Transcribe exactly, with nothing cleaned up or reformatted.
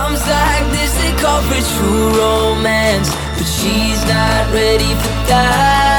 times like this they call for true romance, but she's not ready for that.